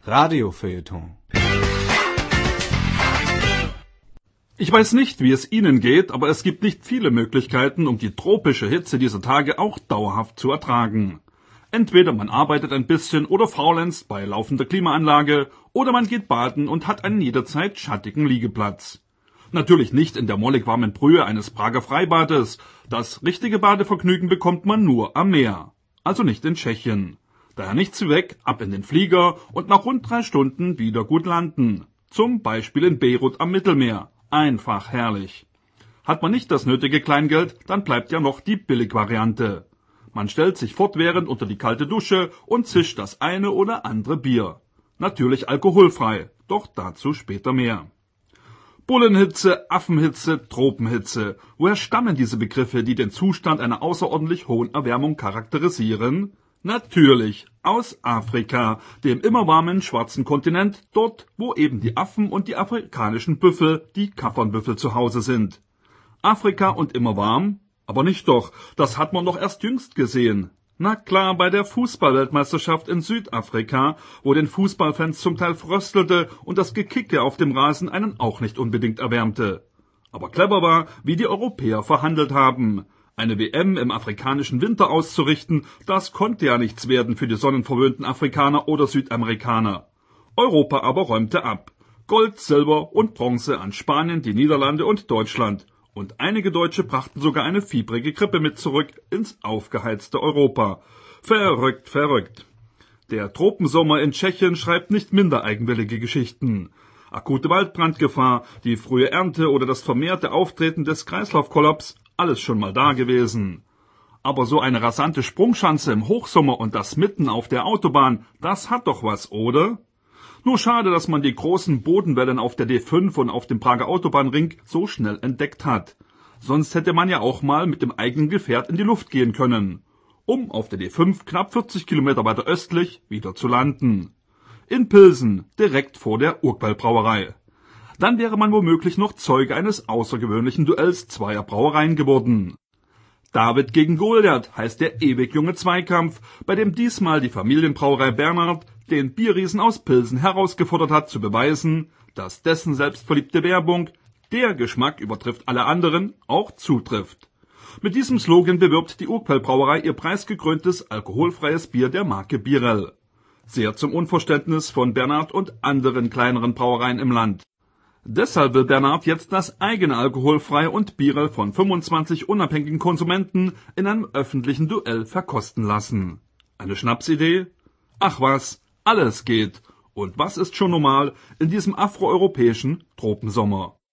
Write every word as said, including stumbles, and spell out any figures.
Radiofeuilleton. Ich weiß nicht, wie es Ihnen geht, aber es gibt nicht viele Möglichkeiten, um die tropische Hitze dieser Tage auch dauerhaft zu ertragen. Entweder man arbeitet ein bisschen oder faulenzt bei laufender Klimaanlage, oder man geht baden und hat einen jederzeit schattigen Liegeplatz. Natürlich nicht in der mollig warmen Brühe eines Prager Freibades. Das richtige Badevergnügen bekommt man nur am Meer. Also nicht in Tschechien. Daher nichts weg, ab in den Flieger und nach rund drei Stunden wieder gut landen. Zum Beispiel in Beirut am Mittelmeer. Einfach herrlich. Hat man nicht das nötige Kleingeld, dann bleibt ja noch die Billigvariante. Man stellt sich fortwährend unter die kalte Dusche und zischt das eine oder andere Bier. Natürlich alkoholfrei, doch dazu später mehr. Bullenhitze, Affenhitze, Tropenhitze. Woher stammen diese Begriffe, die den Zustand einer außerordentlich hohen Erwärmung charakterisieren? Natürlich aus Afrika, dem immer warmen schwarzen Kontinent, dort, wo eben die Affen und die afrikanischen Büffel, die Kaffernbüffel, zu Hause sind. Afrika und immer warm? Aber nicht doch, das hat man doch erst jüngst gesehen. Na klar, bei der Fußballweltmeisterschaft in Südafrika, wo den Fußballfans zum Teil fröstelte und das Gekicke auf dem Rasen einen auch nicht unbedingt erwärmte. Aber clever war, wie die Europäer verhandelt haben. Eine W M im afrikanischen Winter auszurichten, das konnte ja nichts werden für die sonnenverwöhnten Afrikaner oder Südamerikaner. Europa aber räumte ab. Gold, Silber und Bronze an Spanien, die Niederlande und Deutschland. Und einige Deutsche brachten sogar eine fiebrige Grippe mit zurück ins aufgeheizte Europa. Verrückt, verrückt. Der Tropensommer in Tschechien schreibt nicht minder eigenwillige Geschichten. Akute Waldbrandgefahr, die frühe Ernte oder das vermehrte Auftreten des Kreislaufkollaps, alles schon mal da gewesen. Aber so eine rasante Sprungschanze im Hochsommer und das mitten auf der Autobahn, das hat doch was, oder? Nur schade, dass man die großen Bodenwellen auf der D fünf und auf dem Prager Autobahnring so schnell entdeckt hat. Sonst hätte man ja auch mal mit dem eigenen Gefährt in die Luft gehen können, um auf der D fünf knapp vierzig Kilometer weiter östlich wieder zu landen. In Pilsen, direkt vor der Urquell-Brauerei. Dann wäre man womöglich noch Zeuge eines außergewöhnlichen Duells zweier Brauereien geworden. David gegen Goliath heißt der ewig junge Zweikampf, bei dem diesmal die Familienbrauerei Bernhard den Bierriesen aus Pilsen herausgefordert hat, zu beweisen, dass dessen selbstverliebte Werbung, der Geschmack übertrifft alle anderen, auch zutrifft. Mit diesem Slogan bewirbt die Urquell-Brauerei ihr preisgekröntes alkoholfreies Bier der Marke Birell. Sehr zum Unverständnis von Bernhard und anderen kleineren Brauereien im Land. Deshalb will Bernhard jetzt das eigene alkoholfreie und Birell von fünfundzwanzig unabhängigen Konsumenten in einem öffentlichen Duell verkosten lassen. Eine Schnapsidee? Ach was, alles geht. Und was ist schon normal in diesem afroeuropäischen Tropensommer?